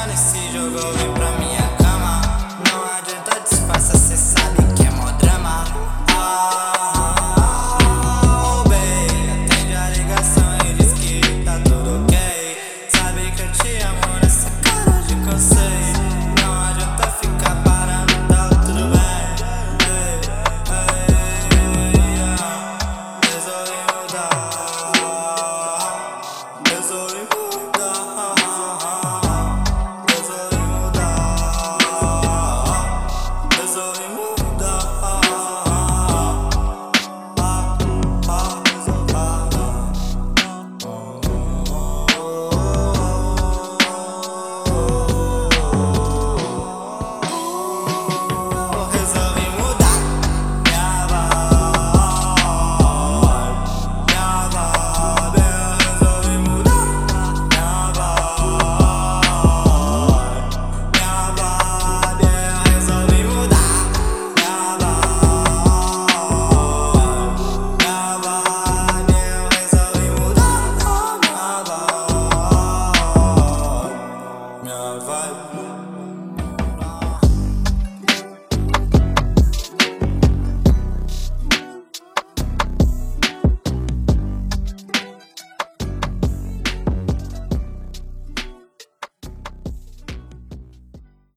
nesse jogo, eu vim pra minha cama. Não adianta disfarça, cê sabe que é mó drama. Oh, baby, atende a ligação e diz que tá tudo ok. Sabe que eu te amo nessa cara de cansei. Não adianta ficar parando, tá tudo bem. Resolvi mudar. Resolvi mudar. Resolvi mudar. Resolvi mudar. Resolvi mudar minha vibe. Resolvi mudar minha vibe. Resolvi mudar minha vibe. Resolvi mudar minha vibe.